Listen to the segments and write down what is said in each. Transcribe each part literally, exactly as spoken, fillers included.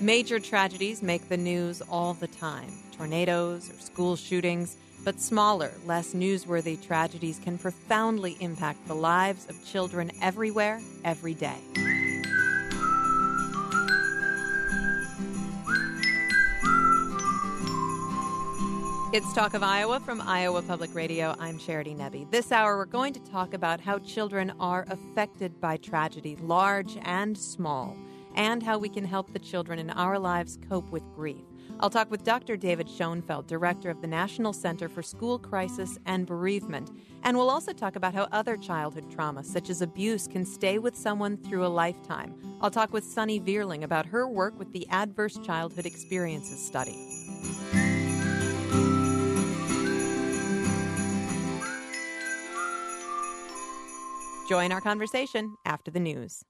Major tragedies make the news all the time. Tornadoes or school shootings. But smaller, less newsworthy tragedies can profoundly impact the lives of children everywhere, every day. It's Talk of Iowa from Iowa Public Radio. I'm Charity Nebbe. This hour, we're going to talk about how children are affected by tragedy, large and small, and how we can help the children in our lives cope with grief. I'll talk with Doctor David Schoenfeld, director of the National Center for School Crisis and Bereavement. And we'll also talk about how other childhood traumas, such as abuse, can stay with someone through a lifetime. I'll talk with Sunny Vierling about her work with the Adverse Childhood Experiences Study. Join our conversation after the news.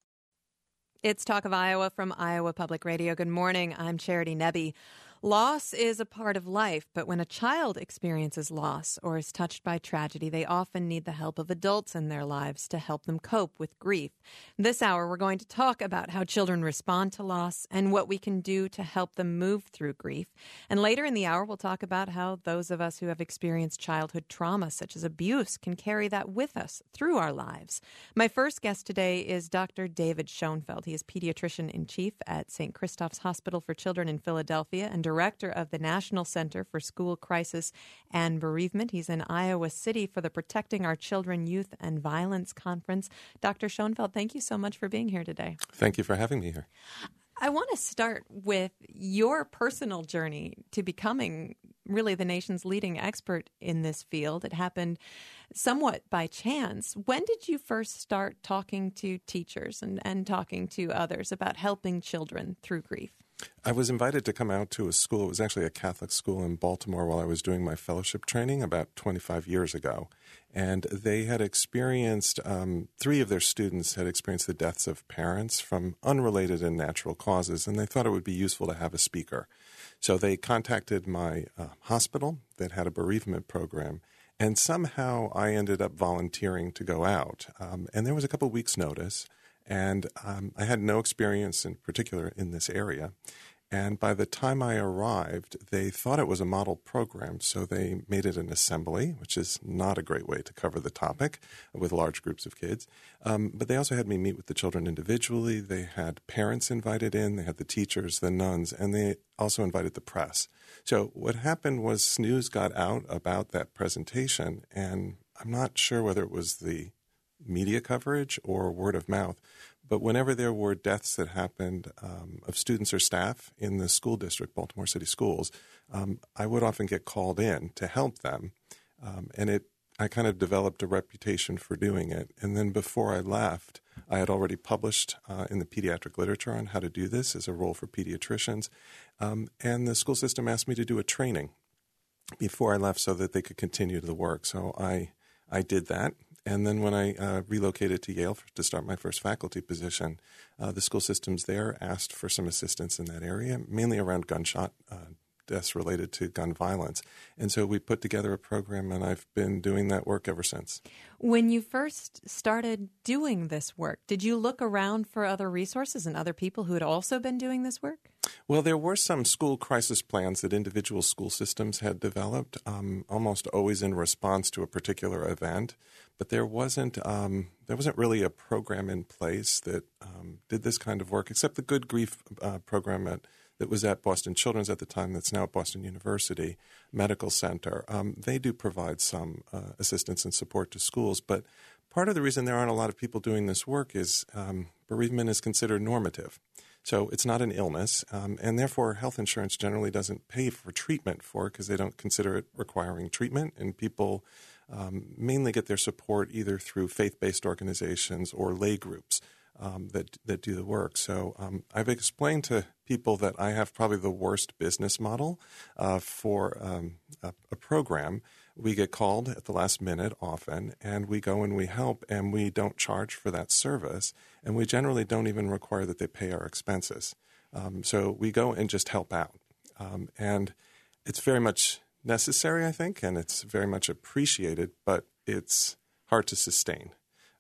It's Talk of Iowa from Iowa Public Radio. Good morning. I'm Charity Nebbe. Loss is a part of life, but when a child experiences loss or is touched by tragedy, they often need the help of adults in their lives to help them cope with grief. This hour, we're going to talk about how children respond to loss and what we can do to help them move through grief. And later in the hour, we'll talk about how those of us who have experienced childhood trauma, such as abuse, can carry that with us through our lives. My first guest today is Doctor David Schoenfeld. He is pediatrician-in-chief at Saint Christoph's Hospital for Children in Philadelphia and director of the National Center for School Crisis and Bereavement. He's in Iowa City for the Protecting Our Children, Youth, and Violence Conference. Doctor Schoenfeld, thank you so much for being here today. Thank you for having me here. I want to start with your personal journey to becoming really the nation's leading expert in this field. It happened somewhat by chance. When did you first start talking to teachers and, and talking to others about helping children through grief? I was invited to come out to a school. It was actually a Catholic school in Baltimore while I was doing my fellowship training about twenty-five years ago. And they had experienced, um, three of their students had experienced the deaths of parents from unrelated and natural causes, and they thought it would be useful to have a speaker. So they contacted my uh, hospital that had a bereavement program, and somehow I ended up volunteering to go out. Um, and there was a couple weeks' notice. And um, I had no experience in particular in this area. And by the time I arrived, they thought it was a model program, so they made it an assembly, which is not a great way to cover the topic with large groups of kids. Um, but they also had me meet with the children individually. They had parents invited in. They had the teachers, the nuns, and they also invited the press. So what happened was news got out about that presentation, and I'm not sure whether it was the media coverage or word of mouth, but whenever there were deaths that happened um, of students or staff in the school district, Baltimore City Schools, um, I would often get called in to help them, um, and it I kind of developed a reputation for doing it. And then before I left, I had already published uh, in the pediatric literature on how to do this as a role for pediatricians, um, and the school system asked me to do a training before I left so that they could continue the work. So I I did that. And then when I uh, relocated to Yale for, to start my first faculty position, uh, the school systems there asked for some assistance in that area, mainly around gunshot uh, deaths related to gun violence. And so we put together a program, and I've been doing that work ever since. When you first started doing this work, did you look around for other resources and other people who had also been doing this work? Well, there were some school crisis plans that individual school systems had developed, um, almost always in response to a particular event. But there wasn't um, there wasn't really a program in place that um, did this kind of work, except the Good Grief uh, program at, that was at Boston Children's at the time, that's now at Boston University Medical Center. Um, they do provide some uh, assistance and support to schools, but part of the reason there aren't a lot of people doing this work is um, bereavement is considered normative. So it's not an illness, um, and therefore health insurance generally doesn't pay for treatment for it because they don't consider it requiring treatment, and people um, mainly get their support either through faith-based organizations or lay groups um, that that do the work. So um, I've explained to people that I have probably the worst business model uh, for um, a, a program. We get called at the last minute often, and we go and we help, and we don't charge for that service, and we generally don't even require that they pay our expenses. Um, so we go and just help out. Um, and it's very much necessary, I think, and it's very much appreciated, but it's hard to sustain.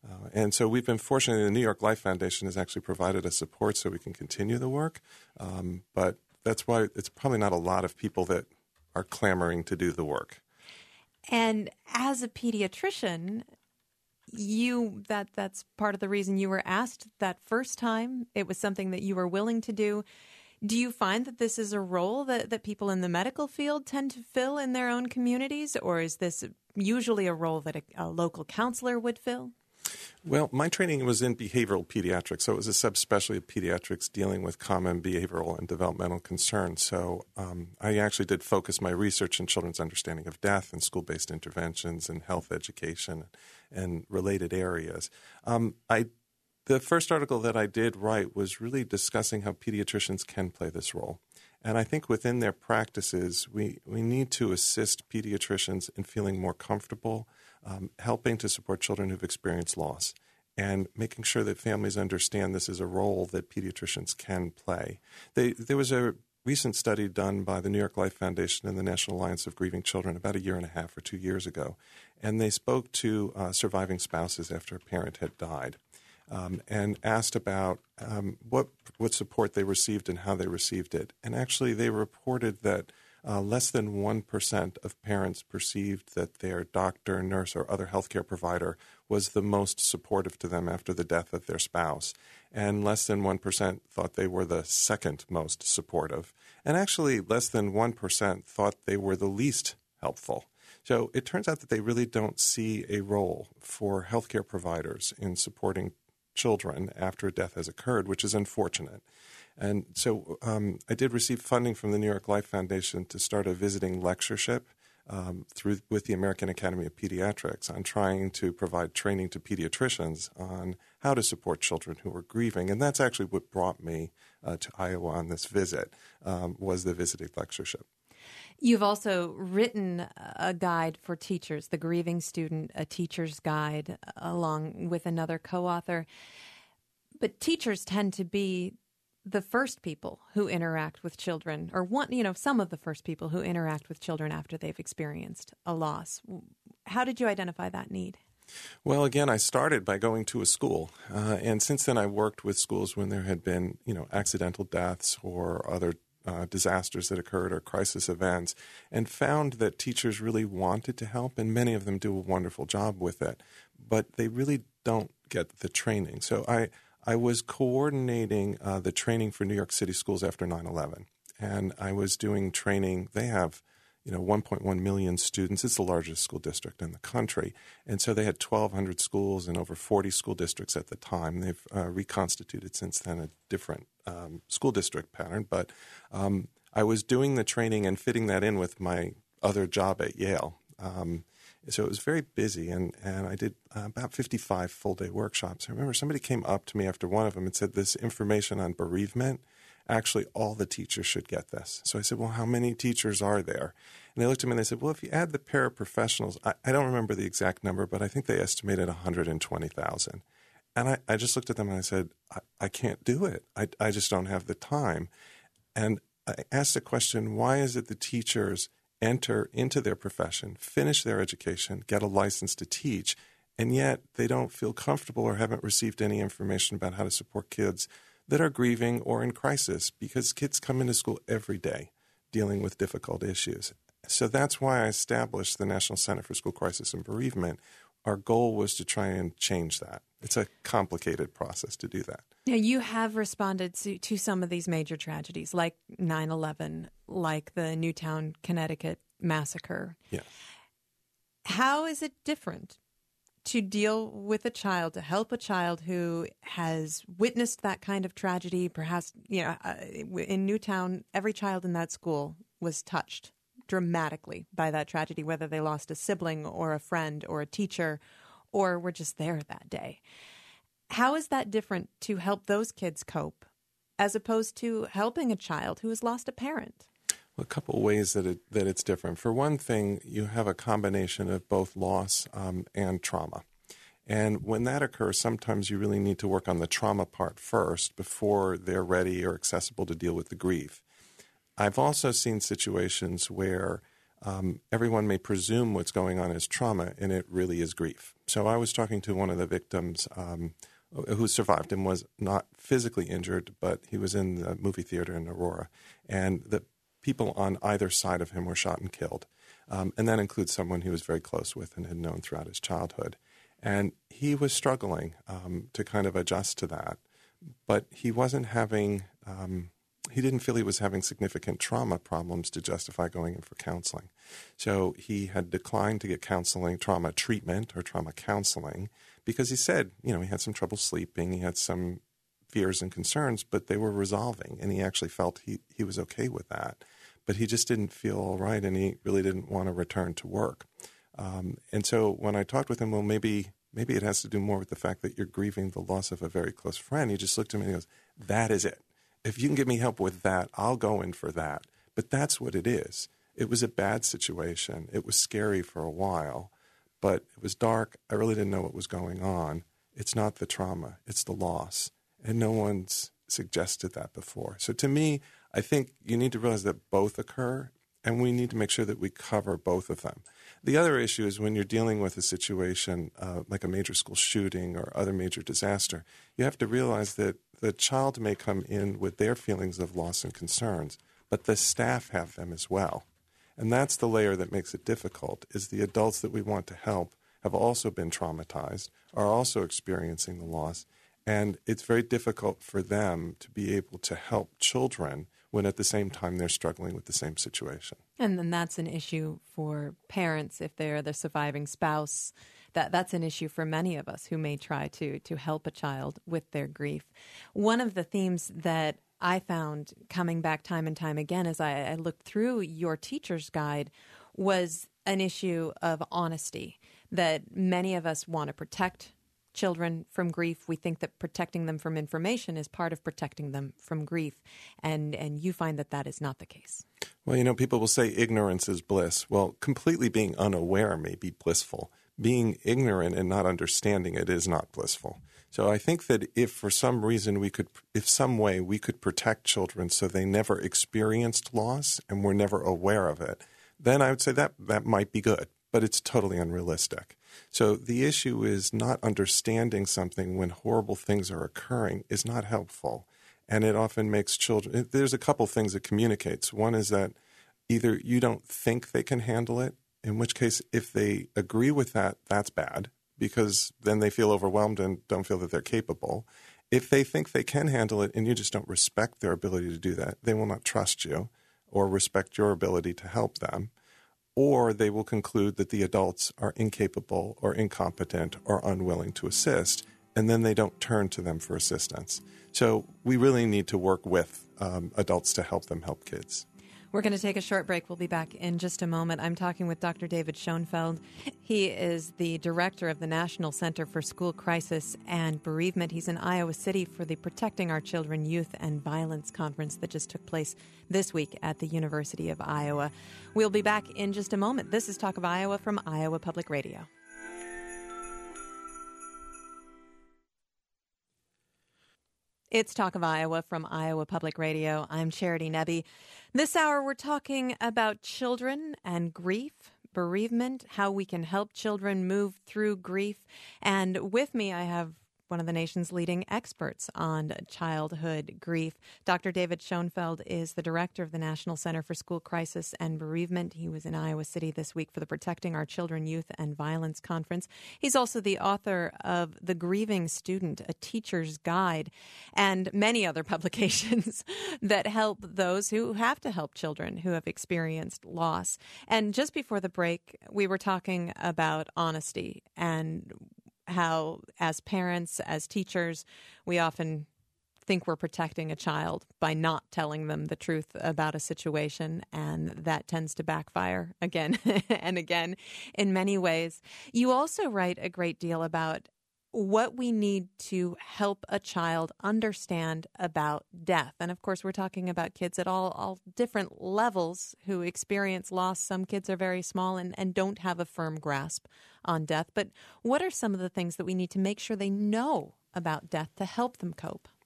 Uh, and so we've been fortunate. The New York Life Foundation has actually provided us support so we can continue the work. Um, but that's why it's probably not a lot of people that are clamoring to do the work. And as a pediatrician, you that that's part of the reason you were asked that first time. It was something that you were willing to do. Do you find that this is a role that, that people in the medical field tend to fill in their own communities, or is this usually a role that a, a local counselor would fill? Well, my training was in behavioral pediatrics, so it was a subspecialty of pediatrics dealing with common behavioral and developmental concerns. So um, I actually did focus my research in children's understanding of death and school-based interventions and health education and related areas. Um, I The first article that I did write was really discussing how pediatricians can play this role. And I think within their practices, we, we need to assist pediatricians in feeling more comfortable, um, helping to support children who've experienced loss, and making sure that families understand this is a role that pediatricians can play. They, there was a recent study done by the New York Life Foundation and the National Alliance of Grieving Children about a year and a half or two years ago, and they spoke to uh, surviving spouses after a parent had died. Um, and asked about um, what what support they received and how they received it. And actually, they reported that uh, less than one percent of parents perceived that their doctor, nurse, or other healthcare provider was the most supportive to them after the death of their spouse. And less than one percent thought they were the second most supportive. And actually, less than one percent thought they were the least helpful. So it turns out that they really don't see a role for healthcare providers in supporting children after a death has occurred, which is unfortunate. And so um, I did receive funding from the New York Life Foundation to start a visiting lectureship um, through with the American Academy of Pediatrics on trying to provide training to pediatricians on how to support children who are grieving. And that's actually what brought me uh, to Iowa on this visit, um, was the visiting lectureship. You've also written a guide for teachers, The Grieving Student, a Teacher's Guide, along with another co-author. But teachers tend to be the first people who interact with children, or one, you know, some of the first people who interact with children after they've experienced a loss. How did you identify that need? Well, again, I started by going to a school, uh, and since then I worked with schools when there had been, you know, accidental deaths or other Uh, disasters that occurred or crisis events, and found that teachers really wanted to help, and many of them do a wonderful job with it, but they really don't get the training. So I, I was coordinating uh, the training for New York City schools after nine eleven, and I was doing training. They have, you know, one point one million students. It's the largest school district in the country, and so they had twelve hundred schools and over forty school districts at the time. They've uh, reconstituted since then a different um, school district pattern, but um, I was doing the training and fitting that in with my other job at Yale. Um, so it was very busy, and, and I did uh, about fifty-five full-day workshops. I remember somebody came up to me after one of them and said, this information on bereavement, actually all the teachers should get this. So I said, well, how many teachers are there? And they looked at me and they said, well, if you add the paraprofessionals, I, I don't remember the exact number, but I think they estimated one hundred twenty thousand. And I, I just looked at them and I said, I, I can't do it. I, I just don't have the time. And I asked the question, why is it the teachers enter into their profession, finish their education, get a license to teach, and yet they don't feel comfortable or haven't received any information about how to support kids that are grieving or in crisis, because kids come into school every day dealing with difficult issues. So that's why I established the National Center for School Crisis and Bereavement. Our goal was to try and change that. It's a complicated process to do that. Now, you have responded to, to some of these major tragedies, like nine eleven, like the Newtown, Connecticut massacre. Yeah. How is it different to deal with a child, to help a child who has witnessed that kind of tragedy? Perhaps, you know, uh, in Newtown, every child in that school was touched dramatically by that tragedy, whether they lost a sibling or a friend or a teacher or were just there that day. How is that different to help those kids cope as opposed to helping a child who has lost a parent? Well, a couple of ways that it, that it's different. For one thing, you have a combination of both loss um, and trauma. And when that occurs, sometimes you really need to work on the trauma part first before they're ready or accessible to deal with the grief. I've also seen situations where um, everyone may presume what's going on is trauma, and it really is grief. So I was talking to one of the victims um, who survived and was not physically injured, but he was in the movie theater in Aurora, and the people on either side of him were shot and killed. Um, and that includes someone he was very close with and had known throughout his childhood. And he was struggling um, to kind of adjust to that. But he wasn't having, um, he didn't feel he was having significant trauma problems to justify going in for counseling. So he had declined to get counseling, trauma treatment or trauma counseling, because he said, you know, he had some trouble sleeping, he had some fears and concerns, but they were resolving. And he actually felt he, he was okay with that. But he just didn't feel all right, and he really didn't want to return to work. Um, and so when I talked with him, well, maybe maybe it has to do more with the fact that you're grieving the loss of a very close friend. He just looked at me and he goes, that is it. If you can get me help with that, I'll go in for that. But that's what it is. It was a bad situation. It was scary for a while, but it was dark. I really didn't know what was going on. It's not the trauma. It's the loss. And no one's suggested that before. So to me, I think you need to realize that both occur, and we need to make sure that we cover both of them. The other issue is when you're dealing with a situation uh, like a major school shooting or other major disaster, you have to realize that the child may come in with their feelings of loss and concerns, but the staff have them as well. And that's the layer that makes it difficult, is the adults that we want to help have also been traumatized, are also experiencing the loss, and it's very difficult for them to be able to help children when at the same time they're struggling with the same situation. And then that's an issue for parents if they're the surviving spouse. That that's an issue for many of us who may try to to help a child with their grief. One of the themes that I found coming back time and time again as I, I looked through your teacher's guide was an issue of honesty, that many of us want to protect children from grief. We think that protecting them from information is part of protecting them from grief. And and you find that that is not the case. Well, you know, people will say ignorance is bliss. Well, completely being unaware may be blissful. Being ignorant and not understanding it is not blissful. So I think that if for some reason we could, if some way we could protect children so they never experienced loss and were never aware of it, then I would say that that might be good, but it's totally unrealistic. So the issue is not understanding something when horrible things are occurring is not helpful. And it often makes children, there's a couple things it communicates. One is that either you don't think they can handle it, in which case if they agree with that, that's bad, because then they feel overwhelmed and don't feel that they're capable. If they think they can handle it and you just don't respect their ability to do that, they will not trust you or respect your ability to help them. Or they will conclude that the adults are incapable or incompetent or unwilling to assist, and then they don't turn to them for assistance. So we really need to work with um, adults to help them help kids. We're going to take a short break. We'll be back in just a moment. I'm talking with Doctor David Schoenfeld. He is the director of the National Center for School Crisis and Bereavement. He's in Iowa City for the Protecting Our Children Youth and Violence Conference that just took place this week at the University of Iowa. We'll be back in just a moment. This is Talk of Iowa from Iowa Public Radio. It's Talk of Iowa from Iowa Public Radio. I'm Charity Nebbe. This hour, we're talking about children and grief, bereavement, how we can help children move through grief. And with me, I have one of the nation's leading experts on childhood grief. Doctor David Schoenfeld is the director of the National Center for School Crisis and Bereavement. He was in Iowa City this week for the Protecting Our Children, Youth, and Violence Conference. He's also the author of The Grieving Student, A Teacher's Guide, and many other publications that help those who have to help children who have experienced loss. And just before the break, we were talking about honesty and how, as parents, as teachers, we often think we're protecting a child by not telling them the truth about a situation, and that tends to backfire again and again in many ways. You also write a great deal about what we need to help a child understand about death. And of course, we're talking about kids at all, all different levels who experience loss. Some kids are very small and, and don't have a firm grasp on death. But what are some of the things that we need to make sure they know about death to help them cope?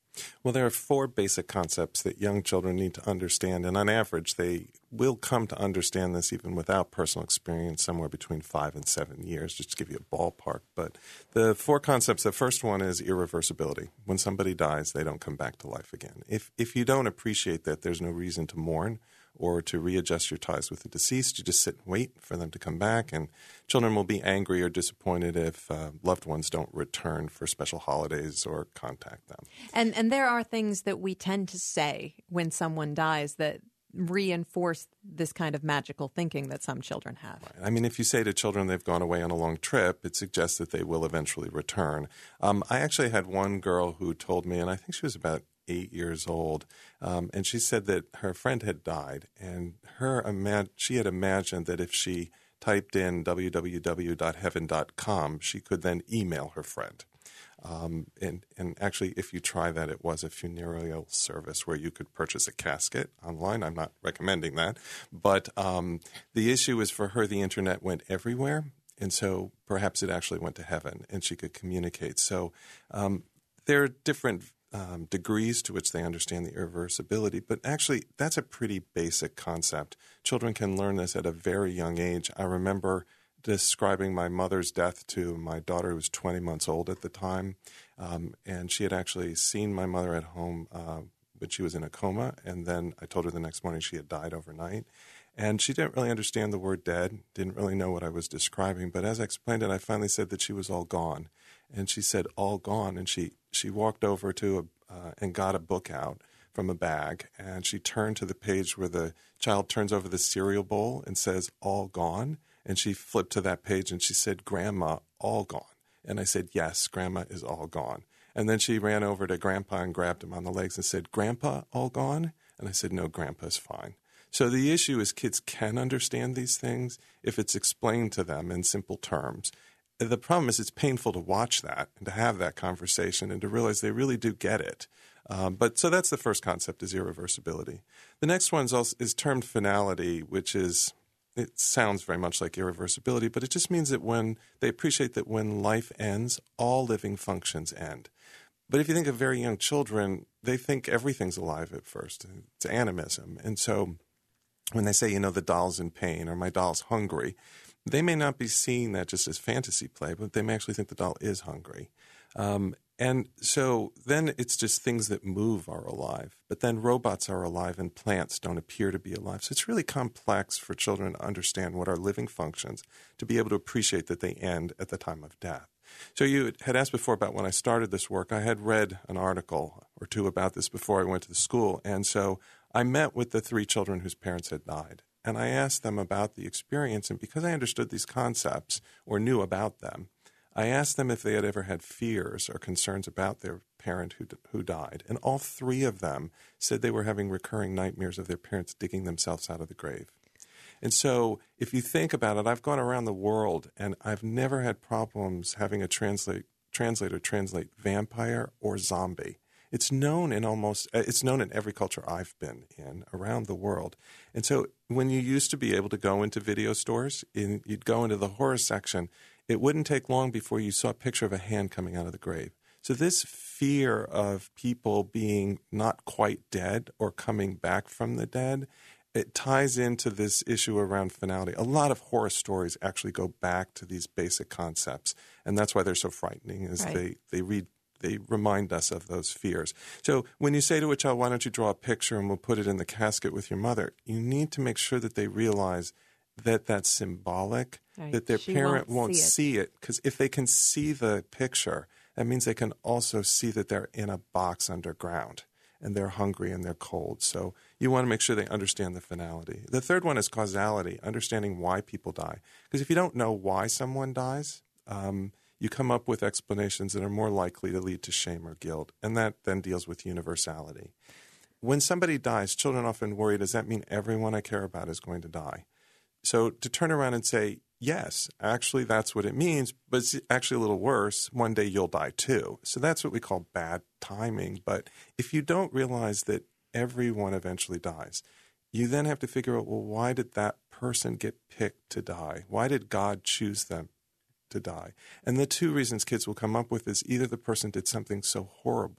Well, there are four basic concepts that young children need to understand, and on average, they will come to understand this even without personal experience somewhere between five and seven years, just to give you a ballpark. But the four concepts, the first one is irreversibility. When somebody dies, they don't come back to life again. If if you don't appreciate that, there's no reason to mourn or to readjust your ties with the deceased. You just sit and wait for them to come back, and children will be angry or disappointed if uh, loved ones don't return for special holidays or contact them. And and there are things that we tend to say when someone dies that reinforce this kind of magical thinking that some children have. Right. I mean, if you say to children they've gone away on a long trip, it suggests that they will eventually return. Um, I actually had one girl who told me, and I think she was about eight years old, um, and she said that her friend had died, and her ima- she had imagined that if she typed in w w w dot heaven dot com, she could then email her friend. Um, and, and actually, if you try that, it was a funereal service where you could purchase a casket online. I'm not recommending that. But um, the issue is for her, the internet went everywhere. And so perhaps it actually went to heaven and she could communicate. So um, there are different um, degrees to which they understand the irreversibility. But actually, that's a pretty basic concept. Children can learn this at a very young age. I remember describing my mother's death to my daughter, who was twenty months old at the time. Um, and she had actually seen my mother at home uh, when she was in a coma. And then I told her the next morning she had died overnight. And she didn't really understand the word dead, didn't really know what I was describing. But as I explained it, I finally said that she was all gone. And she said, all gone. And she, she walked over to a, uh, and got a book out from a bag. And she turned to the page where the child turns over the cereal bowl and says, all gone. And she flipped to that page and she said, Grandma, all gone. And I said, yes, Grandma is all gone. And then she ran over to Grandpa and grabbed him on the legs and said, Grandpa, all gone? And I said, no, Grandpa's fine. So the issue is kids can understand these things if it's explained to them in simple terms. The problem is it's painful to watch that and to have that conversation and to realize they really do get it. Um, but so that's the first concept, is irreversibility. The next one is, also, is termed finality, which is, it sounds very much like irreversibility, but it just means that when they appreciate that when life ends, all living functions end. But if you think of very young children, they think everything's alive at first. It's animism. And so when they say, you know, the doll's in pain or my doll's hungry, they may not be seeing that just as fantasy play, but they may actually think the doll is hungry. Um, and so then it's just things that move are alive. But then robots are alive and plants don't appear to be alive. So it's really complex for children to understand what are living functions, to be able to appreciate that they end at the time of death. So you had asked before about when I started this work. I had read an article or two about this before I went to the school. And so I met with the three children whose parents had died. And I asked them about the experience. And because I understood these concepts or knew about them, I asked them if they had ever had fears or concerns about their parent who who died. And all three of them said they were having recurring nightmares of their parents digging themselves out of the grave. And so if you think about it, I've gone around the world and I've never had problems having a translate, translator translate vampire or zombie. It's known in almost, it's known in every culture I've been in around the world. And so when you used to be able to go into video stores, in, you'd go into the horror section, it wouldn't take long before you saw a picture of a hand coming out of the grave. So this fear of people being not quite dead or coming back from the dead, it ties into this issue around finality. A lot of horror stories actually go back to these basic concepts, and that's why they're so frightening, is right. they, they read They remind us of those fears. So when you say to a child, why don't you draw a picture and we'll put it in the casket with your mother, you need to make sure that they realize that that's symbolic, right. that their she parent won't, won't see it. Because if they can see the picture, that means they can also see that they're in a box underground and they're hungry and they're cold. So you want to make sure they understand the finality. The third one is causality, understanding why people die. Because if you don't know why someone dies, um, you come up with explanations that are more likely to lead to shame or guilt, and that then deals with universality. When somebody dies, children often worry, does that mean everyone I care about is going to die? So to turn around and say, yes, actually that's what it means, but it's actually a little worse, one day you'll die too. So that's what we call bad timing. But if you don't realize that everyone eventually dies, you then have to figure out, well, why did that person get picked to die? Why did God choose them to die? And the two reasons kids will come up with is either the person did something so horrible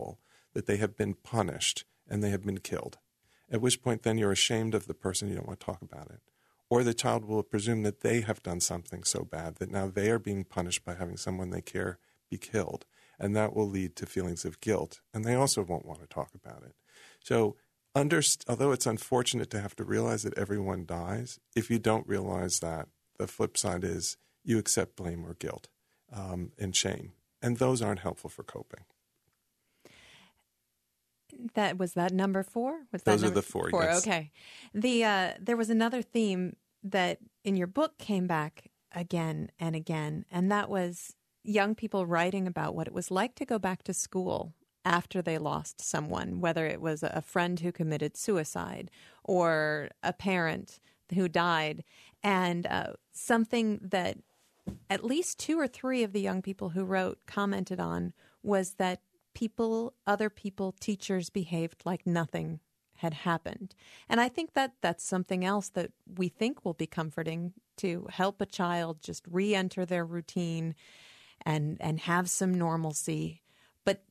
that they have been punished and they have been killed, at which point then you're ashamed of the person, you don't want to talk about it. Or the child will presume that they have done something so bad that now they are being punished by having someone they care be killed. And that will lead to feelings of guilt. And they also won't want to talk about it. So under, although it's unfortunate to have to realize that everyone dies, if you don't realize that, the flip side is you accept blame or guilt um, and shame. And those aren't helpful for coping. That was that number four? Was Those that are the four, four? yes. Okay. The uh, there was another theme that in your book came back again and again, and that was young people writing about what it was like to go back to school after they lost someone, whether it was a friend who committed suicide or a parent who died. And uh, something that at least two or three of the young people who wrote commented on was that people, other people, teachers behaved like nothing had happened. And I think that that's something else that we think will be comforting, to help a child just re-enter their routine and and have some normalcy. But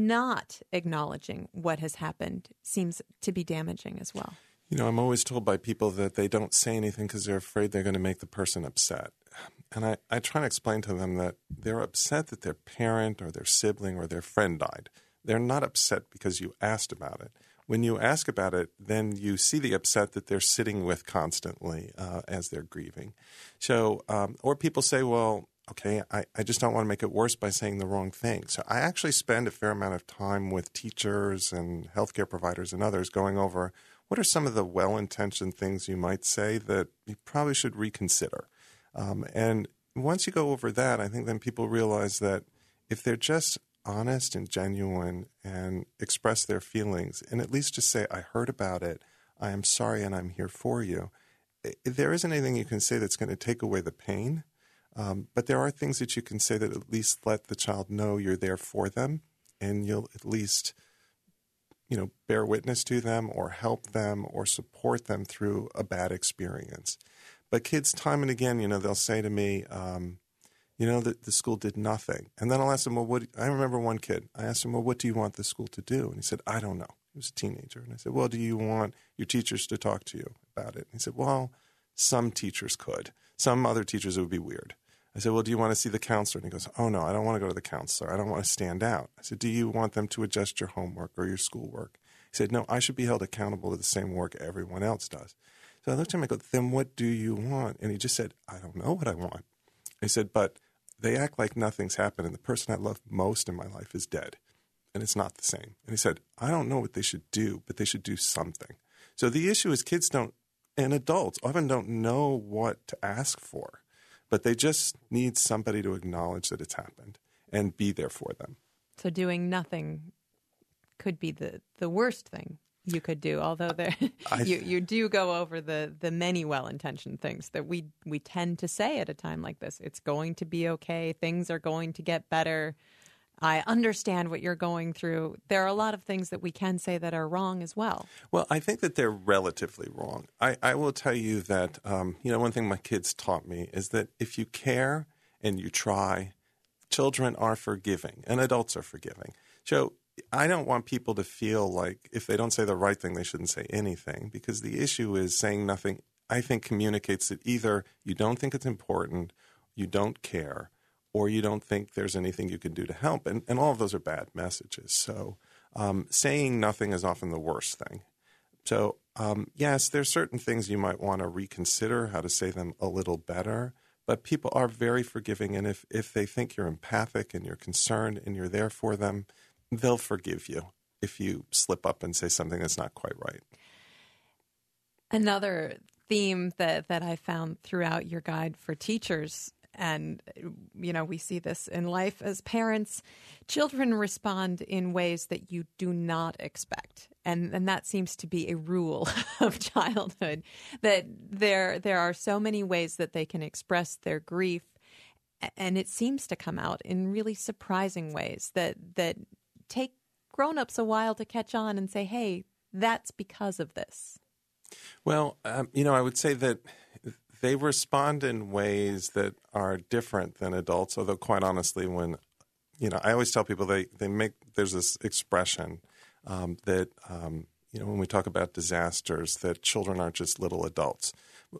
not acknowledging what has happened seems to be damaging as well. You know, I'm always told by people that they don't say anything because they're afraid they're going to make the person upset. And I, I try to explain to them that they're upset that their parent or their sibling or their friend died. They're not upset because you asked about it. When you ask about it, then you see the upset that they're sitting with constantly uh, as they're grieving. So, um, or people say, well, okay, I, I just don't want to make it worse by saying the wrong thing. So I actually spend a fair amount of time with teachers and healthcare providers and others going over what are some of the well-intentioned things you might say that you probably should reconsider. Um, and once you go over that, I think then people realize that if they're just honest and genuine and express their feelings and at least just say, I heard about it, I am sorry, and I'm here for you, there isn't anything you can say that's going to take away the pain. Um, but there are things that you can say that at least let the child know you're there for them, and you'll at least, you know, bear witness to them or help them or support them through a bad experience. But kids, time and again, you know, they'll say to me, um, you know, that the school did nothing. And then I'll ask them, well, what, I remember one kid, I asked him, well, what do you want the school to do? And he said, I don't know. He was a teenager. And I said, well, do you want your teachers to talk to you about it? And he said, well, some teachers could. Some other teachers, it would be weird. I said, well, do you want to see the counselor? And he goes, oh, no, I don't want to go to the counselor. I don't want to stand out. I said, do you want them to adjust your homework or your schoolwork? He said, no, I should be held accountable to the same work everyone else does. So I looked at him and I go, then what do you want? And he just said, I don't know what I want. He said, but they act like nothing's happened, and the person I love most in my life is dead, and it's not the same. And he said, I don't know what they should do, but they should do something. So the issue is kids don't, and adults often don't know what to ask for, but they just need somebody to acknowledge that it's happened and be there for them. So doing nothing could be the, the worst thing you could do, although there I, you, you do go over the, the many well-intentioned things that we we tend to say at a time like this. It's going to be okay. Things are going to get better. I understand what you're going through. There are a lot of things that we can say that are wrong as well. Well, I think that they're relatively wrong. I, I will tell you that, um, you know, one thing my kids taught me is that if you care and you try, children are forgiving and adults are forgiving. So I don't want people to feel like if they don't say the right thing, they shouldn't say anything, because the issue is saying nothing, I think, communicates that either you don't think it's important, you don't care, or you don't think there's anything you can do to help. And, and all of those are bad messages. So um, saying nothing is often the worst thing. So, um, yes, there's certain things you might want to reconsider how to say them a little better. But people are very forgiving. And if, if they think you're empathic and you're concerned and you're there for them, they'll forgive you if you slip up and say something that's not quite right. Another theme that, that I found throughout your guide for teachers, and, you know, we see this in life as parents, children respond in ways that you do not expect. And, and that seems to be a rule of childhood, that there, there are so many ways that they can express their grief. And it seems to come out in really surprising ways that, that take grown-ups a while to catch on and say, hey, that's because of this. Well, um, you know, I would say that they respond in ways that are different than adults, although quite honestly, when, you know, I always tell people they, they make, there's this expression, um, that, um, you know, when we talk about disasters, that children aren't just little adults.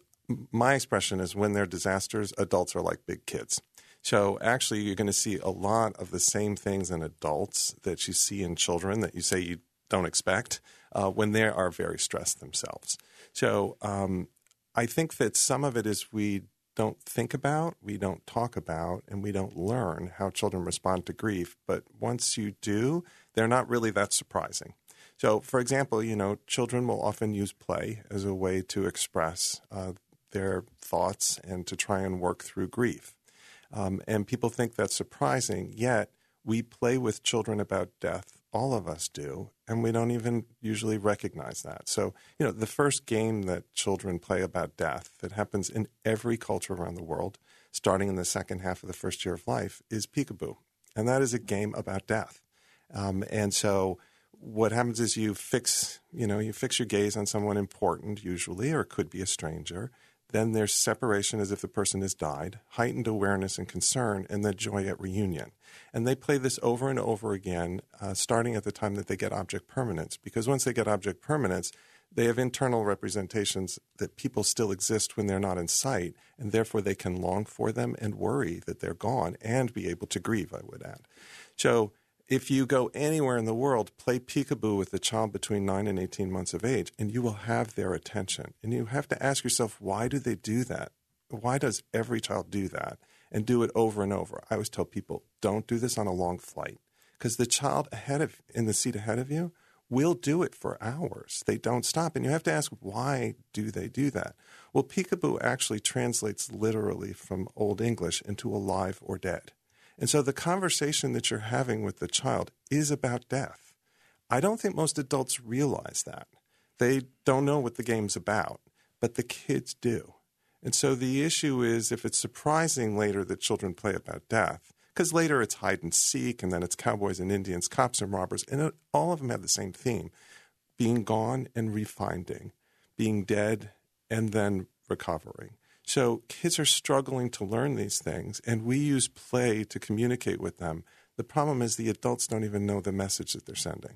My expression is when they're disasters, adults are like big kids. So actually, you're going to see a lot of the same things in adults that you see in children that you say you don't expect uh, when they are very stressed themselves. So um, I think that some of it is we don't think about, we don't talk about, and we don't learn how children respond to grief. But once you do, they're not really that surprising. So, for example, you know, children will often use play as a way to express uh, their thoughts and to try and work through grief. Um, and people think that's surprising, yet we play with children about death. All of us do, and we don't even usually recognize that. So, you know, the first game that children play about death that happens in every culture around the world, starting in the second half of the first year of life, is peekaboo. And that is a game about death. Um, and so what happens is you fix, you know, you fix your gaze on someone important, usually, or it could be a stranger. Then there's separation as if the person has died, heightened awareness and concern, and then joy at reunion. And they play this over and over again, uh, starting at the time that they get object permanence. Because once they get object permanence, they have internal representations that people still exist when they're not in sight, and therefore they can long for them and worry that they're gone and be able to grieve, I would add. So if you go anywhere in the world, play peekaboo with a child between nine and eighteen months of age, and you will have their attention. And you have to ask yourself, why do they do that? Why does every child do that? And do it over and over. I always tell people, don't do this on a long flight, because the child ahead of in the seat ahead of you will do it for hours. They don't stop. And you have to ask, why do they do that? Well, peekaboo actually translates literally from Old English into alive or dead. And so the conversation that you're having with the child is about death. I don't think most adults realize that. They don't know what the game's about, but the kids do. And so the issue is if it's surprising later that children play about death, because later it's hide and seek, and then it's cowboys and Indians, cops and robbers, and it, all of them have the same theme, being gone and refinding, being dead and then recovering. So kids are struggling to learn these things, and we use play to communicate with them. The problem is the adults don't even know the message that they're sending.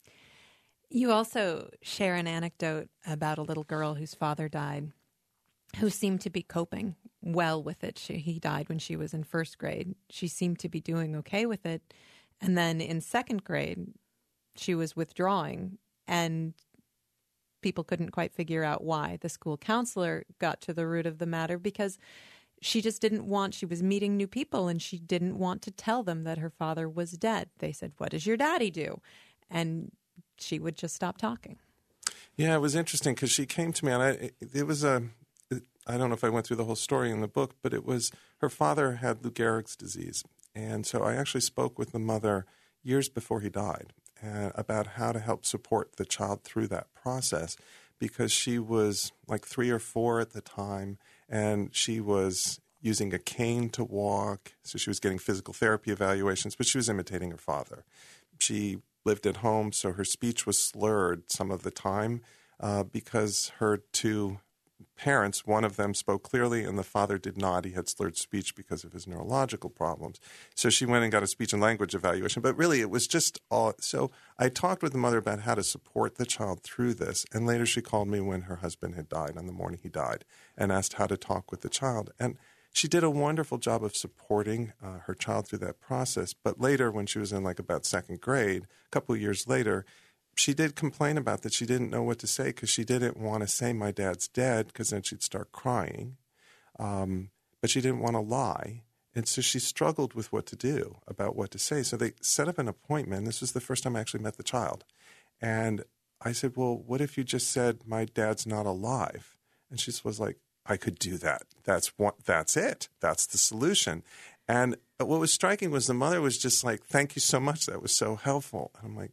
You also share an anecdote about a little girl whose father died, who seemed to be coping well with it. She, he died when she was in first grade. She seemed to be doing okay with it. And then in second grade, she was withdrawing, and people couldn't quite figure out why. The school counselor got to the root of the matter because she just didn't want, she was meeting new people and she didn't want to tell them that her father was dead. They said, "What does your daddy do?" And she would just stop talking. Yeah, it was interesting because she came to me and I, it was a, I don't know if I went through the whole story in the book, but it was, her father had Lou Gehrig's disease. And so I actually spoke with the mother years before he died uh, about how to help support the child through that process, because she was like three or four at the time, and she was using a cane to walk. So she was getting physical therapy evaluations, but she was imitating her father. She lived at home, so her speech was slurred some of the time uh, because her two parents, one of them spoke clearly and the father did not. He had slurred speech because of his neurological problems. So she went and got a speech and language evaluation. But really, it was just all. So I talked with the mother about how to support the child through this. And later she called me when her husband had died, on the morning he died, and asked how to talk with the child. And she did a wonderful job of supporting uh, her child through that process. But later, when she was in like about second grade, a couple of years later, she did complain about that she didn't know what to say because she didn't want to say my dad's dead because then she'd start crying. Um, but she didn't want to lie. And so she struggled with what to do about what to say. So they set up an appointment. This was the first time I actually met the child. And I said, well, what if you just said my dad's not alive? And she was like, I could do that. That's what, that's it. That's the solution. And what was striking was the mother was just like, thank you so much. That was so helpful. And I'm like,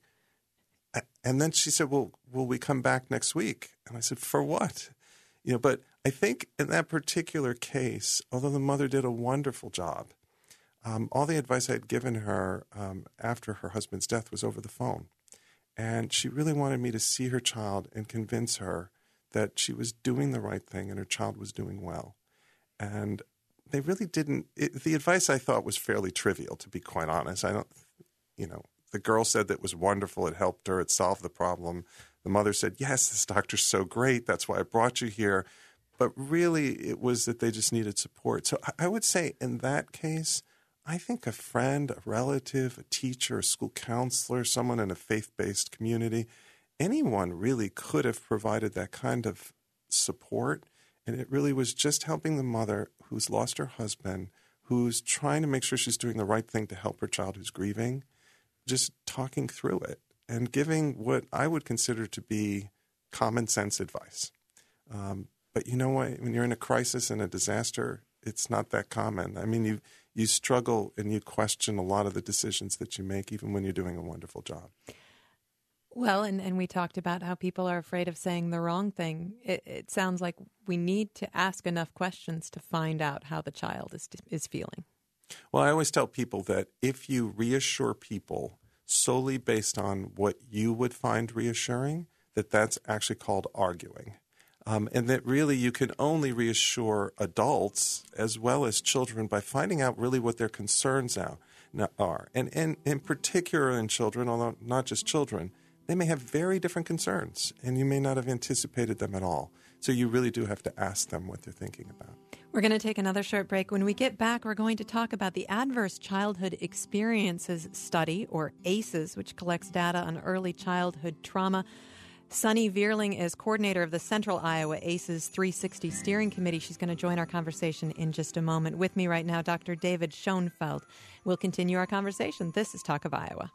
and then she said, well, will we come back next week? And I said, for what? You know, but I think in that particular case, although the mother did a wonderful job, um, all the advice I had given her um, after her husband's death was over the phone. And she really wanted me to see her child and convince her that she was doing the right thing and her child was doing well. And they really didn't, it, the advice I thought was fairly trivial, to be quite honest. I don't, you know, The girl said that was wonderful. It helped her. It solved the problem. The mother said, yes, this doctor's so great. That's why I brought you here. But really, it was that they just needed support. So I would say in that case, I think a friend, a relative, a teacher, a school counselor, someone in a faith-based community, anyone really could have provided that kind of support. And it really was just helping the mother who's lost her husband, who's trying to make sure she's doing the right thing to help her child who's grieving, just talking through it and giving what I would consider to be common sense advice. Um, but you know what? When you're in a crisis and a disaster, it's not that common. I mean, you you struggle and you question a lot of the decisions that you make, even when you're doing a wonderful job. Well, and, and we talked about how people are afraid of saying the wrong thing. It, it sounds like we need to ask enough questions to find out how the child is is feeling. Well, I always tell people that if you reassure people solely based on what you would find reassuring, that that's actually called arguing. Um, and that really you can only reassure adults as well as children by finding out really what their concerns are. And, and in particular in children, although not just children, they may have very different concerns, and you may not have anticipated them at all. So you really do have to ask them what they're thinking about. We're going to take another short break. When we get back, we're going to talk about the Adverse Childhood Experiences Study, or ACEs, which collects data on early childhood trauma. Sunny Vierling is coordinator of the Central Iowa ACEs three sixty Steering Committee. She's going to join our conversation in just a moment. With me right now, Doctor David Schoenfeld. We'll continue our conversation. This is Talk of Iowa.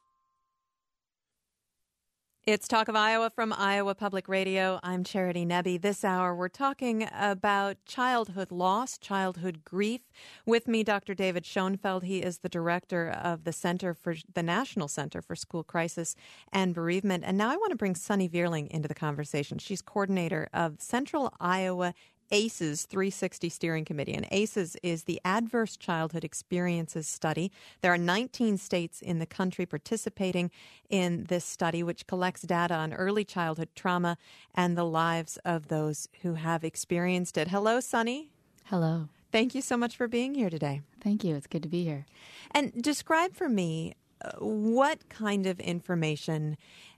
It's Talk of Iowa from Iowa Public Radio. I'm Charity Nebbe. This hour, we're talking about childhood loss, childhood grief. With me, Doctor David Schoenfeld. He is the director of the Center for the National Center for School Crisis and Bereavement. And now I want to bring Sunny Vierling into the conversation. She's coordinator of Central Iowa ACEs three sixty Steering Committee. And ACEs is the Adverse Childhood Experiences Study. There are nineteen states in the country participating in this study, which collects data on early childhood trauma and the lives of those who have experienced it. Hello, Sunny. Hello. Thank you so much for being here today. Thank you. It's good to be here. And describe for me uh, what kind of information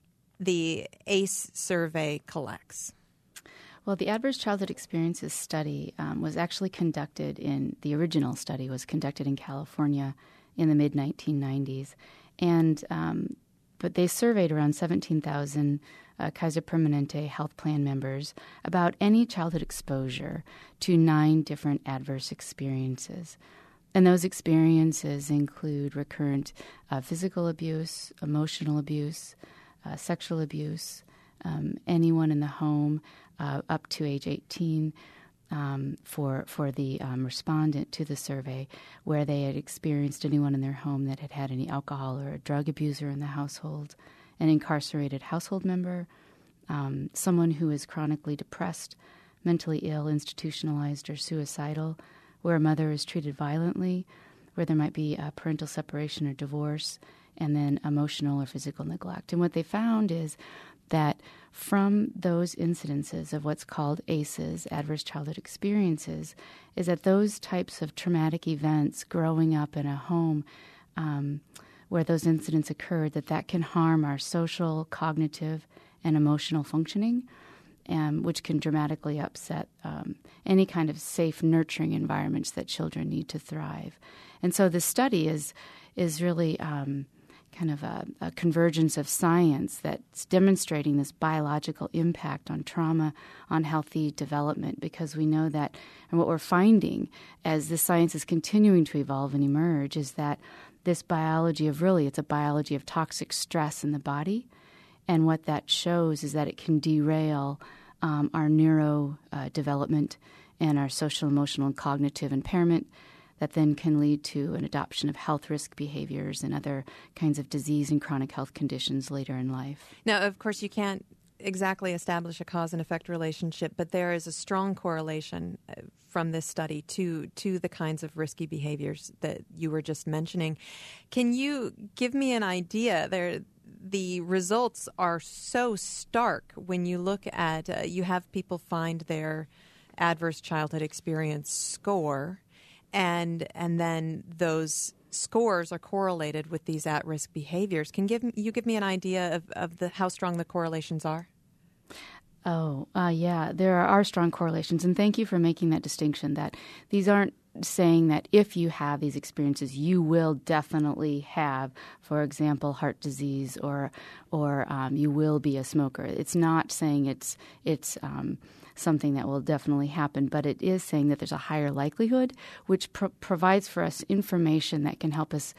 the ACE survey collects. Well, the Adverse Childhood Experiences Study um, was actually conducted in, the original study was conducted in California in the mid nineteen nineties. And, um, but they surveyed around seventeen thousand uh, Kaiser Permanente health plan members about any childhood exposure to nine different adverse experiences. And those experiences include recurrent uh, physical abuse, emotional abuse, uh, sexual abuse, um, anyone in the home, Uh, up to age eighteen um, for for the um, respondent to the survey, where they had experienced anyone in their home that had had any alcohol or a drug abuser in the household, an incarcerated household member, um, someone who is chronically depressed, mentally ill, institutionalized, or suicidal, where a mother is treated violently, where there might be a parental separation or divorce, and then emotional or physical neglect. And what they found is that from those incidences of what's called ACEs, Adverse Childhood Experiences, is that those types of traumatic events growing up in a home um, where those incidents occurred, that that can harm our social, cognitive, and emotional functioning, um, which can dramatically upset um, any kind of safe, nurturing environments that children need to thrive. And so the study is is really Um, kind of a, a convergence of science that's demonstrating this biological impact on trauma, on healthy development, because we know that, and what we're finding as the science is continuing to evolve and emerge, is that this biology of really, it's a biology of toxic stress in the body, and what that shows is that it can derail um, our neuro uh, development and our social, emotional, and cognitive impairment, that then can lead to an adoption of health risk behaviors and other kinds of disease and chronic health conditions later in life. Now, of course, you can't exactly establish a cause and effect relationship, but there is a strong correlation from this study to to the kinds of risky behaviors that you were just mentioning. Can you give me an idea? There, the results are so stark when you look at, uh, you have people find their adverse childhood experience score, and and then those scores are correlated with these at-risk behaviors. Can give you give me an idea of, of the how strong the correlations are? Oh, uh, yeah, there are strong correlations. And thank you for making that distinction, that these aren't saying that if you have these experiences, you will definitely have, for example, heart disease or or um, you will be a smoker. It's not saying it's it's um, something that will definitely happen, but it is saying that there's a higher likelihood, which pro- provides for us information that can help us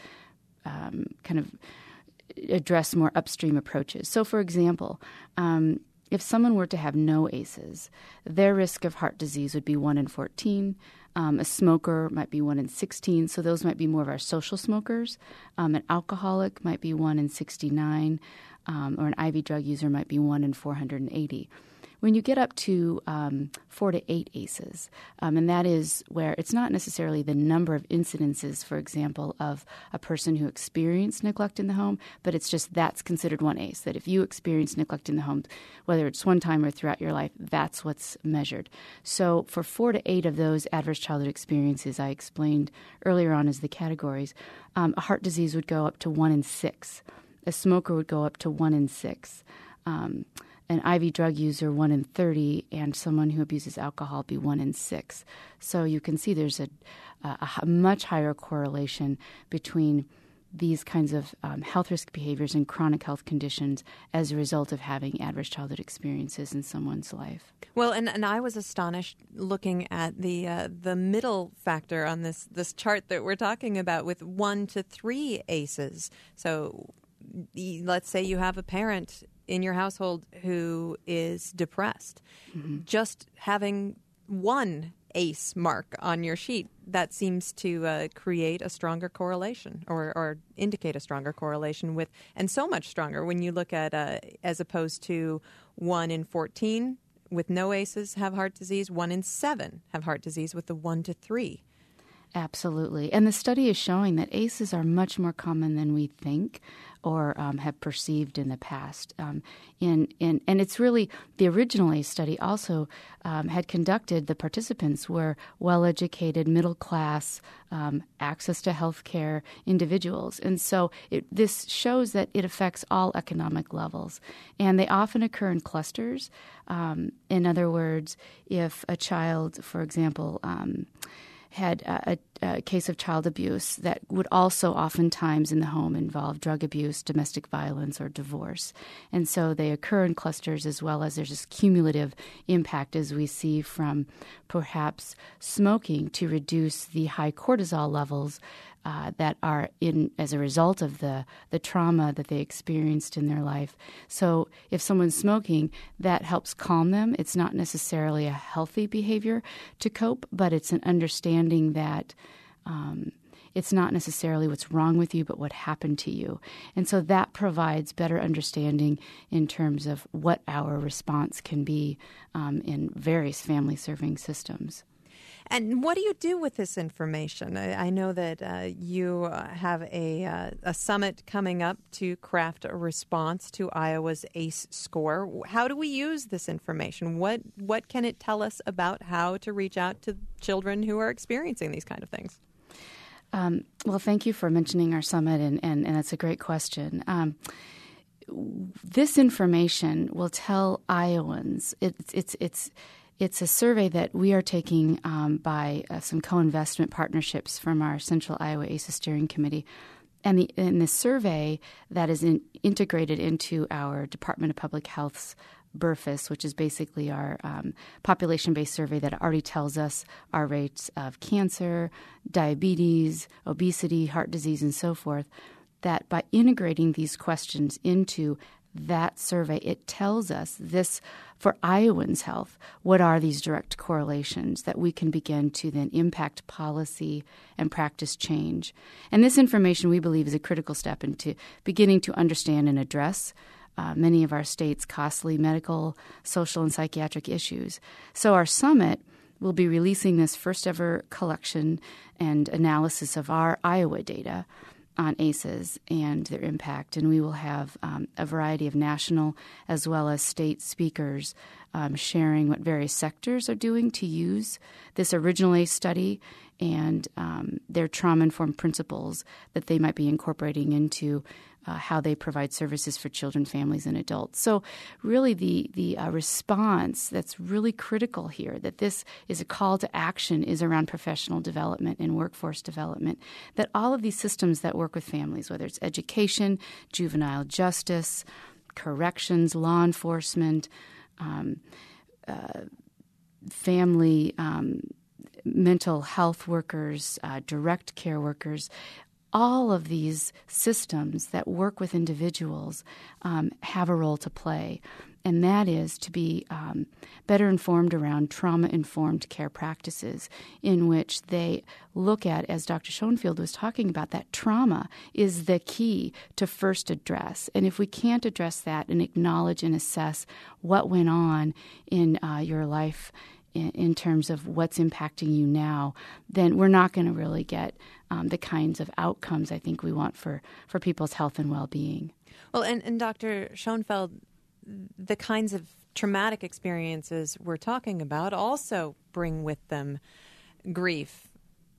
um, kind of address more upstream approaches. So, for example, um, if someone were to have no A C Es, their risk of heart disease would be one in fourteen. Um, a smoker might be one in sixteen, so those might be more of our social smokers. Um, an alcoholic might be one in sixty-nine, um, or an I V drug user might be one in four hundred eighty. When you get up to um, four to eight A C Es, um, and that is where it's not necessarily the number of incidences, for example, of a person who experienced neglect in the home, but it's just that's considered one A C E, that if you experience neglect in the home, whether it's one time or throughout your life, that's what's measured. So for four to eight of those adverse childhood experiences I explained earlier on as the categories, um, a heart disease would go up to one in six. A smoker would go up to one in six. Um, An I V drug user, one in thirty, and someone who abuses alcohol be one in six. So you can see there's a, a, a much higher correlation between these kinds of um, health risk behaviors and chronic health conditions as a result of having adverse childhood experiences in someone's life. Well, and, and I was astonished looking at the uh, the middle factor on this, this chart that we're talking about with one to three A C Es. So let's say you have a parent in your household who is depressed. Mm-hmm. Just having one A C E mark on your sheet, that seems to uh, create a stronger correlation or, or indicate a stronger correlation with, and so much stronger when you look at, uh, as opposed to one in fourteen with no A C Es have heart disease, one in seven have heart disease with the one to three. Absolutely. And the study is showing that A C Es are much more common than we think or um, have perceived in the past. Um, in, in, and it's really, the original A C E study also um, had conducted, the participants were well-educated, middle-class, um, access to health care individuals. And so it, this shows that it affects all economic levels. And they often occur in clusters. Um, in other words, if a child, for example, um, had a, a case of child abuse that would also oftentimes in the home involve drug abuse, domestic violence, or divorce. And so they occur in clusters, as well as there's this cumulative impact, as we see from perhaps smoking to reduce the high cortisol levels Uh, that are in as a result of the, the trauma that they experienced in their life. So if someone's smoking, that helps calm them. It's not necessarily a healthy behavior to cope, but it's an understanding that um, it's not necessarily what's wrong with you, but what happened to you. And so that provides better understanding in terms of what our response can be um, in various family-serving systems. And what do you do with this information? I, I know that uh, you uh, have a, uh, a summit coming up to craft a response to Iowa's A C E score. How do we use this information? What what can it tell us about how to reach out to children who are experiencing these kind of things? Um, well, thank you for mentioning our summit, and, and, and that's a great question. Um, this information will tell Iowans. It's it's it's. It's a survey that we are taking um, by uh, some co-investment partnerships from our Central Iowa A C E Steering Committee. And the, and the survey that is in, integrated into our Department of Public Health's B R F I S, which is basically our um, population-based survey that already tells us our rates of cancer, diabetes, obesity, heart disease, and so forth, that by integrating these questions into that survey, it tells us this for Iowans' health. What are these direct correlations that we can begin to then impact policy and practice change? And this information, we believe, is a critical step into beginning to understand and address uh, many of our state's costly medical, social, and psychiatric issues. So our summit will be releasing this first ever collection and analysis of our Iowa data on A C Es and their impact. And we will have um, a variety of national as well as state speakers um, sharing what various sectors are doing to use this original A C E study and um, their trauma-informed principles that they might be incorporating into uh, how they provide services for children, families, and adults. So really the, the uh, response that's really critical here, that this is a call to action, is around professional development and workforce development, that all of these systems that work with families, whether it's education, juvenile justice, corrections, law enforcement, um, uh, family um, mental health workers, uh, direct care workers, all of these systems that work with individuals um, have a role to play. And that is to be um, better informed around trauma-informed care practices in which they look at, as Doctor Schoenfield was talking about, that trauma is the key to first address. And if we can't address that and acknowledge and assess what went on in uh, your life in, in terms of what's impacting you now, then we're not going to really get um, the kinds of outcomes I think we want for, for people's health and well-being. Well, and, and Doctor Schoenfeld, the kinds of traumatic experiences we're talking about also bring with them grief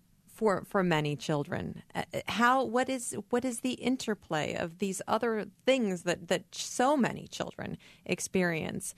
for for many children. How what is what is the interplay of these other things that, that so many children experience,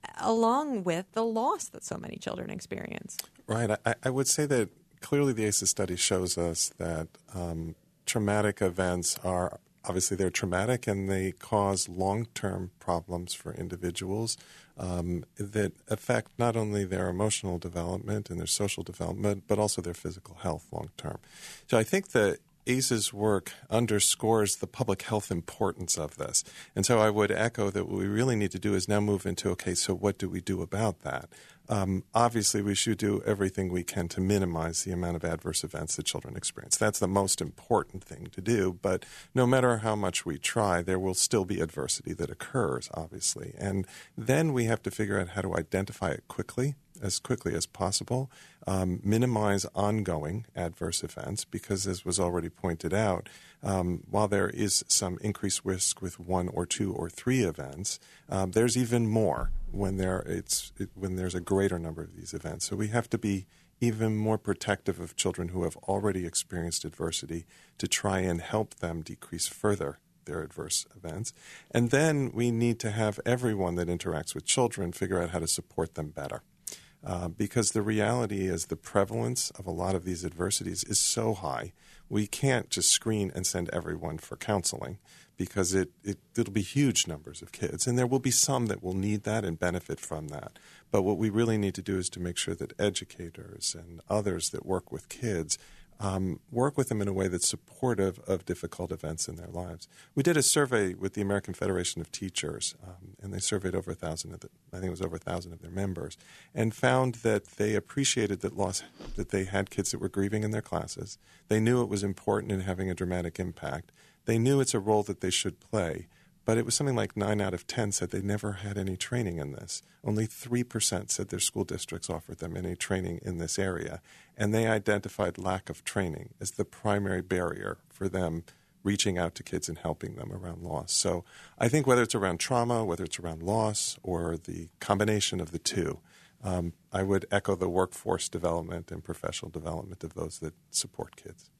along with the loss that so many children experience? Right. I, I would say that clearly the A C E study shows us that um, traumatic events are obviously they're traumatic and they cause long-term problems for individuals um, that affect not only their emotional development and their social development, but also their physical health long-term. So I think the A C E's work underscores the public health importance of this. And so I would echo that what we really need to do is now move into, okay, so what do we do about that? Um, obviously, we should do everything we can to minimize the amount of adverse events that children experience. That's the most important thing to do. But no matter how much we try, there will still be adversity that occurs, obviously. And then we have to figure out how to identify it quickly, as quickly as possible, um, minimize ongoing adverse events, because as was already pointed out, um, while there is some increased risk with one or two or three events, um, there's even more when there it's it, when there's a greater number of these events. So we have to be even more protective of children who have already experienced adversity to try and help them decrease further their adverse events. And then we need to have everyone that interacts with children figure out how to support them better. Uh, because the reality is the prevalence of a lot of these adversities is so high, we can't just screen and send everyone for counseling because it, it, it'll be huge numbers of kids. And there will be some that will need that and benefit from that. But what we really need to do is to make sure that educators and others that work with kids Um, work with them in a way that's supportive of difficult events in their lives. We did a survey with the American Federation of Teachers, um, and they surveyed over a thousand of the, I think it was over a thousand of their members, and found that they appreciated that loss, that they had kids that were grieving in their classes. They knew it was important in having a dramatic impact. They knew it's a role that they should play. But it was something like nine out of ten said they never had any training in this. Only three percent said their school districts offered them any training in this area. And they identified lack of training as the primary barrier for them reaching out to kids and helping them around loss. So I think whether it's around trauma, whether it's around loss, or the combination of the two, um, I would echo the workforce development and professional development of those that support kids.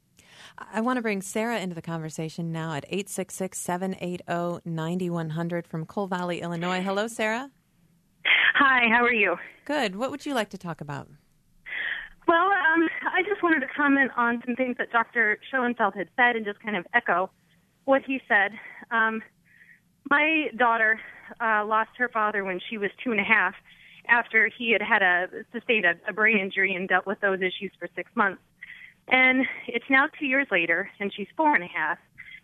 I want to bring Sarah into the conversation now at eight six six, seven eight zero, nine one zero zero from Coal Valley, Illinois. Hello, Sarah. Hi, how are you? Good. What would you like to talk about? Well, um, I just wanted to comment on some things that Doctor Schoenfeld had said and just kind of echo what he said. Um, my daughter uh, lost her father when she was two and a half after he had had a sustained a, a brain injury and dealt with those issues for six months. And it's now two years later, and she's four and a half.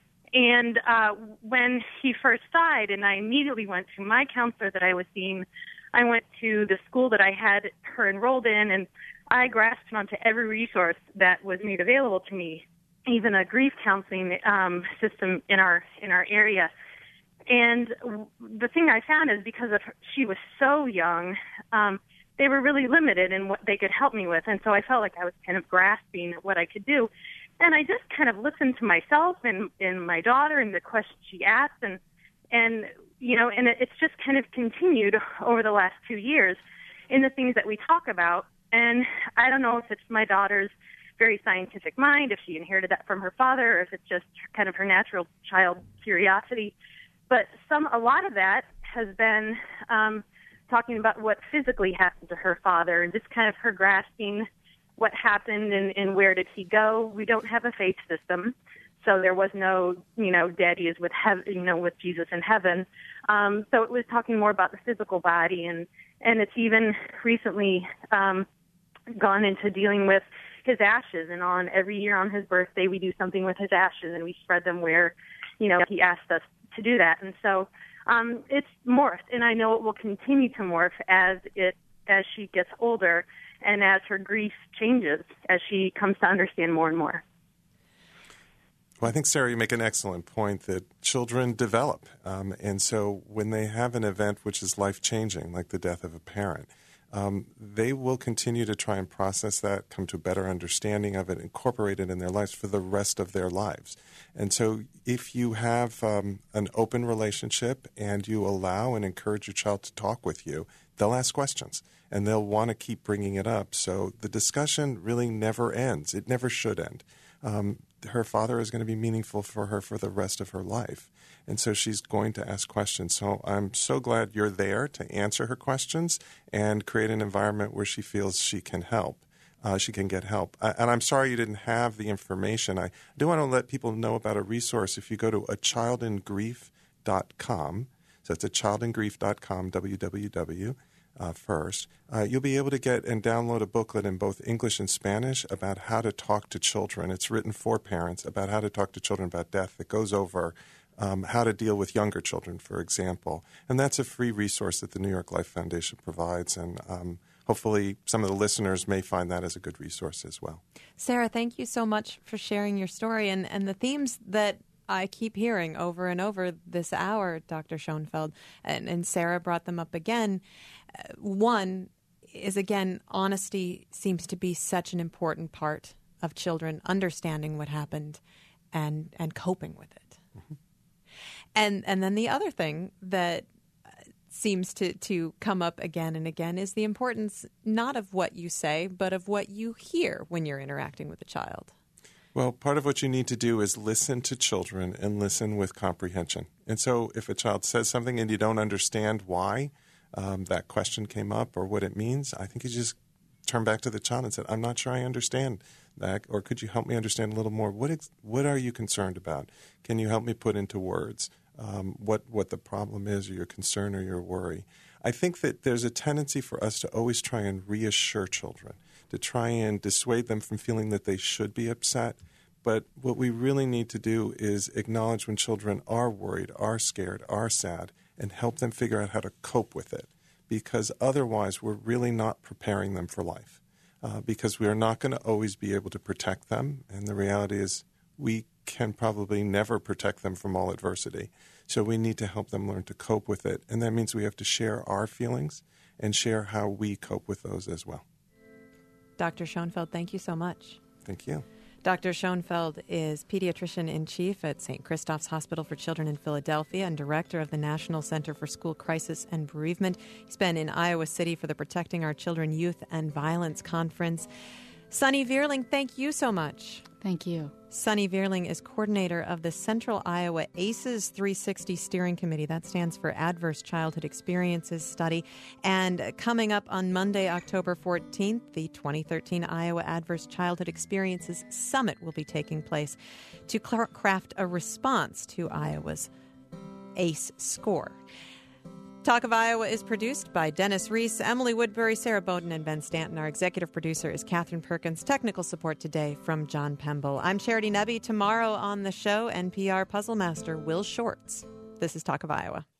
And uh, when he first died, and I immediately went to my counselor that I was seeing, I went to the school that I had her enrolled in, and I grasped onto every resource that was made available to me, even a grief counseling um, system in our in our area. And the thing I found is because of her, she was so young, um, they were really limited in what they could help me with. And so I felt like I was kind of grasping at what I could do. And I just kind of listened to myself and, and my daughter and the questions she asked. And, and you know, and it, it's just kind of continued over the last two years in the things that we talk about. And I don't know if it's my daughter's very scientific mind, if she inherited that from her father, or if it's just kind of her natural child curiosity. But some, a lot of that has been um, talking about what physically happened to her father and just kind of her grasping what happened and, and where did he go. We don't have a faith system, so there was no, you know, daddy is with heaven, you know, with Jesus in heaven. Um, so it was talking more about the physical body, and and it's even recently um, gone into dealing with his ashes. And on every year on his birthday, we do something with his ashes, and we spread them where, you know, he asked us to do that. And so um, it's morphed, and I know it will continue to morph as it as she gets older and as her grief changes, as she comes to understand more and more. Well, I think, Sarah, you make an excellent point that children develop. Um, and so when they have an event which is life-changing, like the death of a parent, um, they will continue to try and process that, come to a better understanding of it, incorporate it in their lives for the rest of their lives. And so if you have um, an open relationship and you allow and encourage your child to talk with you, they'll ask questions and they'll want to keep bringing it up. So the discussion really never ends. It never should end. Um, her father is going to be meaningful for her for the rest of her life. And so she's going to ask questions. So I'm so glad you're there to answer her questions and create an environment where she feels she can help. Uh, she can get help. Uh, and I'm sorry you didn't have the information. I do want to let people know about a resource. If you go to a child in grief dot com, so it's a child in grief dot com, W W W, uh, first, uh, you'll be able to get and download a booklet in both English and Spanish about how to talk to children. It's written for parents about how to talk to children about death. It goes over um, how to deal with younger children, for example. And that's a free resource that the New York Life Foundation provides. And um, hopefully some of the listeners may find that as a good resource as well. Sarah, thank you so much for sharing your story and, and the themes that I keep hearing over and over this hour, Doctor Schoenfeld, and, and Sarah brought them up again. Uh, one is, again, honesty seems to be such an important part of children understanding what happened and, and coping with it. Mm-hmm. And and then the other thing that seems to, to come up again and again is the importance not of what you say, but of what you hear when you're interacting with a child. Well, part of what you need to do is listen to children and listen with comprehension. And so if a child says something and you don't understand why um, that question came up or what it means, I think you just turn back to the child and say, I'm not sure I understand that, or could you help me understand a little more? What ex- what are you concerned about? Can you help me put into words um, what, what the problem is or your concern or your worry? I think that there's a tendency for us to always try and reassure children, to try and dissuade them from feeling that they should be upset. But what we really need to do is acknowledge when children are worried, are scared, are sad, and help them figure out how to cope with it. Because otherwise, we're really not preparing them for life. Uh, because we are not going to always be able to protect them. And the reality is we can probably never protect them from all adversity. So we need to help them learn to cope with it. And that means we have to share our feelings and share how we cope with those as well. Doctor Schoenfeld, thank you so much. Thank you. Doctor Schoenfeld is pediatrician-in-chief at Saint Christoph's Hospital for Children in Philadelphia and director of the National Center for School Crisis and Bereavement. He's been in Iowa City for the Protecting Our Children, Youth, and Violence Conference. Sunny Veerling, thank you so much. Thank you. Sunny Veerling is coordinator of the Central Iowa ACEs three sixty Steering Committee. That stands for Adverse Childhood Experiences Study. And coming up on Monday, October fourteenth, the twenty thirteen Iowa Adverse Childhood Experiences Summit will be taking place to craft a response to Iowa's ACE score. Talk of Iowa is produced by Dennis Reese, Emily Woodbury, Sarah Bowden, and Ben Stanton. Our executive producer is Catherine Perkins. Technical support today from John Pemble. I'm Charity Nebbe. Tomorrow on the show, N P R puzzle master Will Shortz. This is Talk of Iowa.